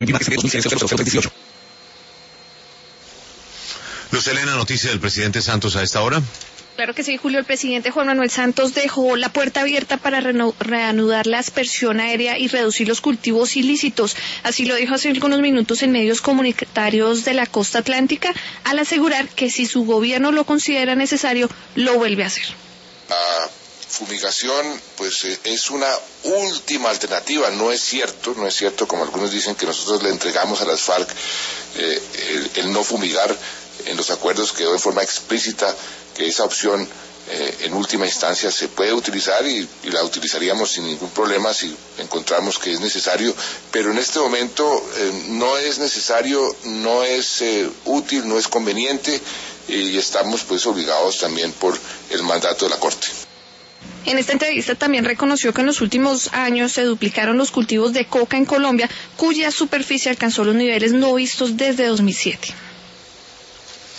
Luz Helena, noticia del presidente Santos a esta hora. Claro que sí, Julio. El presidente Juan Manuel Santos dejó la puerta abierta para reanudar la aspersión aérea y reducir los cultivos ilícitos. Así lo dijo hace algunos minutos en medios comunitarios de la costa atlántica, al asegurar que si su gobierno lo considera necesario, lo vuelve a hacer. La fumigación, pues, es una última alternativa. No es cierto, como algunos dicen, que nosotros le entregamos a las FARC el no fumigar. En los acuerdos quedó de forma explícita que esa opción en última instancia se puede utilizar y la utilizaríamos sin ningún problema si encontramos que es necesario, pero en este momento no es necesario, no es útil, no es conveniente y estamos pues obligados también por el mandato de la Corte. En esta entrevista también reconoció que en los últimos años se duplicaron los cultivos de coca en Colombia, cuya superficie alcanzó los niveles no vistos desde 2007.